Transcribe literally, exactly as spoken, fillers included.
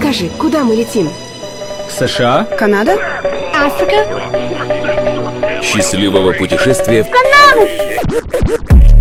Скажи, куда мы летим? США? Канада? Африка? Счастливого путешествия в Канада!